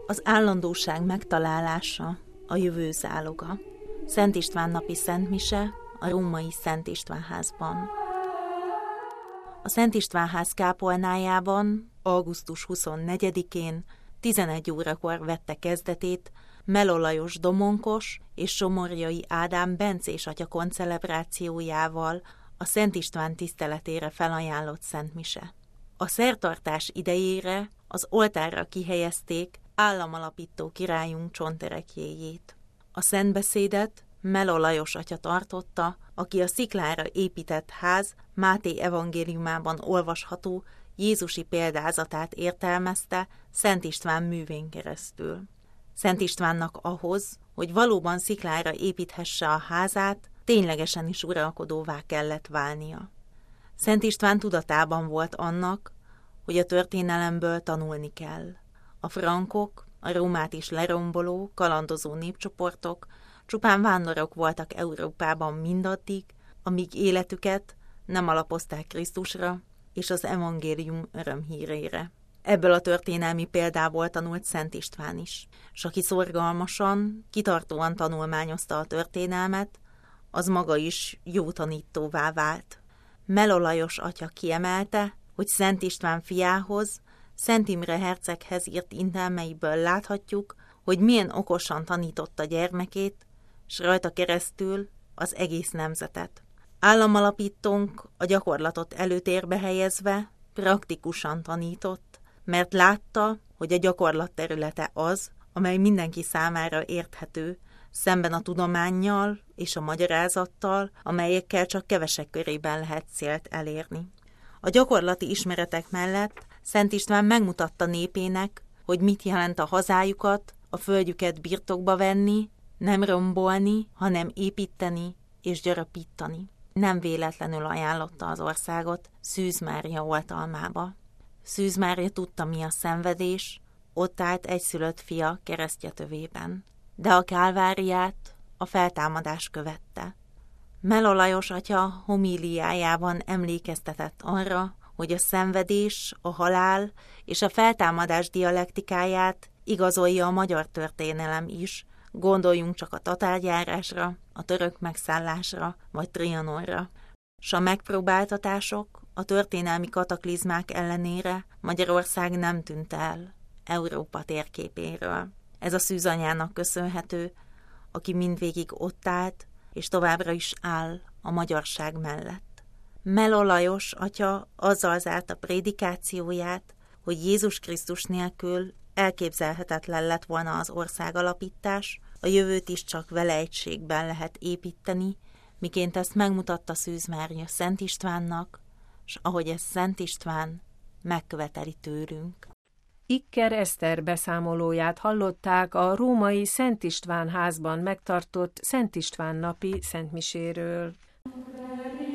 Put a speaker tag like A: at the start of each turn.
A: Az állandóság megtalálása a jövő záloga. Szent István napi szentmise a római Szent István házban. A Szent István ház kápolnájában augusztus 24-én 11 órakor vette kezdetét Melló Lajos Domonkos és Somorjai Ádám bencés atya koncelebrációjával a Szent István tiszteletére felajánlott szentmise. A szertartás idejére az oltárra kihelyezték államalapító királyunk csonterekjéjét. A szentbeszédet Melló Lajos atya tartotta, aki a sziklára épített ház Máté evangéliumában olvasható jézusi példázatát értelmezte Szent István művén keresztül. Szent Istvánnak ahhoz, hogy valóban sziklára építhesse a házát, ténylegesen is uralkodóvá kellett válnia. Szent István tudatában volt annak, hogy a történelemből tanulni kell. A frankok, a Rómát is leromboló, kalandozó népcsoportok csupán vándorok voltak Európában mindaddig, amíg életüket nem alapozták Krisztusra és az evangélium örömhírére. Ebből a történelmi példából tanult Szent István is, s aki szorgalmasan, kitartóan tanulmányozta a történelmet, az maga is jó tanítóvá vált. Melló Lajos atya kiemelte, hogy Szent István fiához, Szent Imre herceghez írt intelmeiből láthatjuk, hogy milyen okosan tanította gyermekét, s rajta keresztül az egész nemzetet. Államalapítónk a gyakorlatot előtérbe helyezve praktikusan tanított, mert látta, hogy a gyakorlat területe az, amely mindenki számára érthető, szemben a tudománnyal és a magyarázattal, amelyekkel csak kevesek körében lehet célt elérni. A gyakorlati ismeretek mellett Szent István megmutatta népének, hogy mit jelent a hazájukat, a földjüket birtokba venni, nem rombolni, hanem építeni és gyarapítani. Nem véletlenül ajánlotta az országot Szűz Mária oltalmába. Szűz Mária tudta, mi a szenvedés, ott állt egyszülött fia keresztje tövében. De a kálváriát a feltámadás követte. Melló Lajos atya homíliájában emlékeztetett arra, hogy a szenvedés, a halál és a feltámadás dialektikáját igazolja a magyar történelem is, gondoljunk csak a tatárjárásra, a török megszállásra vagy Trianonra. S a megpróbáltatások, a történelmi kataklizmák ellenére Magyarország nem tűnt el Európa térképéről. Ez a szűzanyának köszönhető, aki mindvégig ott állt, és továbbra is áll a magyarság mellett. Melló Lajos atya azzal zárta prédikációját, hogy Jézus Krisztus nélkül elképzelhetetlen lett volna az országalapítás, a jövőt is csak vele egységben lehet építeni, miként ezt megmutatta Szűz Mária Szent Istvánnak, s ahogy ezt Szent István megköveteli tőlünk.
B: Ikker Eszter beszámolóját hallották a római Szent István házban megtartott Szent István napi szentmiséről.